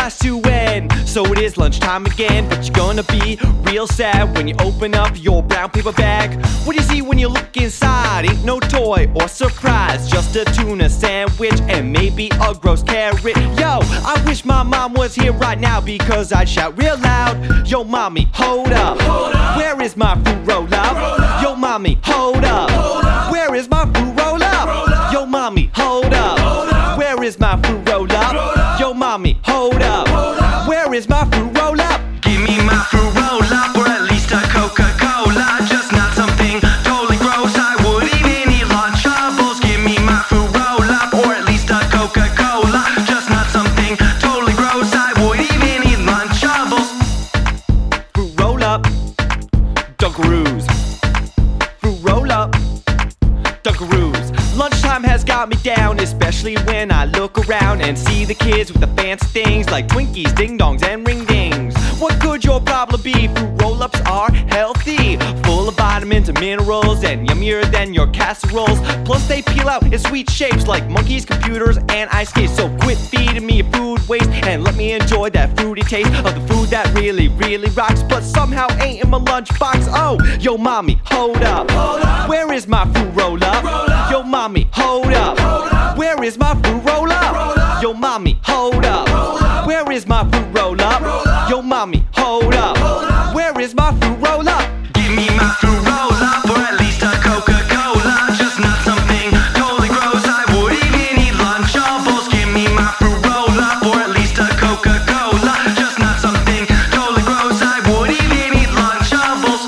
has to end. So it is lunchtime again, but you're gonna be real sad when you open up your brown paper bag. What do you see when you look inside? Ain't no toy or surprise, just a tuna sandwich and maybe a gross carrot. Yo, I wish my mom was here right now because I'd shout real loud. Yo mommy, hold up, where is my fruit roll up? Yo mommy, hold up, where is my fruit roll up? Yo mommy, hold up, where is my fruit roll up? Yo mommy, hold up, where is my fruit roll up? Give me my fruit roll up, or at least a Coca-Cola. Just not something totally gross. I wouldn't even eat Lunchables. Give me my fruit roll up, or at least a Coca-Cola. Just not something totally gross. I wouldn't even eat Lunchables. Fruit roll up, Dunkaroos. Fruit roll up, Dunkaroos. Lunchtime has got me down, especially when I look around and see the kids with the fancy things like Twinkies, Ding Dongs, and Ring Dings. What could your problem be? Fruit roll-ups are healthy, full of vitamins and minerals, and yummier than your casseroles. Plus they peel out in sweet shapes like monkeys, computers, and ice skates. So quit feeding me food waste and let me enjoy that fruity taste of the food that really, really rocks, but somehow ain't in my lunchbox. Oh, yo mommy, hold up, where is my fruit roll-up? Yo mommy, hold up, where is my fruit roll-up? Yo mommy, hold up, where is my fruit roll-up? Yo mommy, hold up, where is my fruit roll-up? Give me my fruit roll up, or at least a Coca-Cola. Just not something totally gross. I wouldn't even eat Lunchables. Give me my fruit roll up, or at least a Coca-Cola. Just not something totally gross. I wouldn't even eat Lunchables.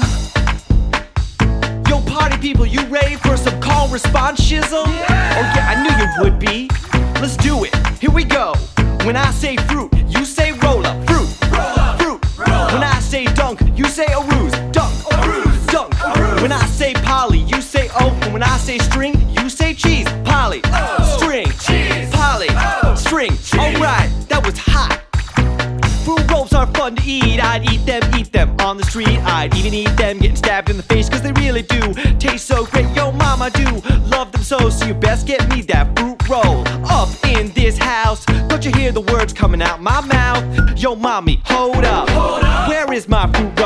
Yo party people, you ready for some call response shizzle? Oh yeah, I knew you would be. Let's do it, here we go. When I say fruit, you say roll up. Fruit, fruit. When I say dunk, you say arooz. Dunk, dunk. When I say poly, you say oh. And when I say string, you say cheese. Poly, string, poly, string. Alright, that was hot. Fruit rolls are fun to eat. I'd eat them on the street. I'd even eat them getting stabbed in the face, cause they really do taste so great. Yo mom, I do love them so you best get me that fruit roll up in this house. Don't you hear the words coming out my mouth? Yo mommy, hold up, where is my fruit roll?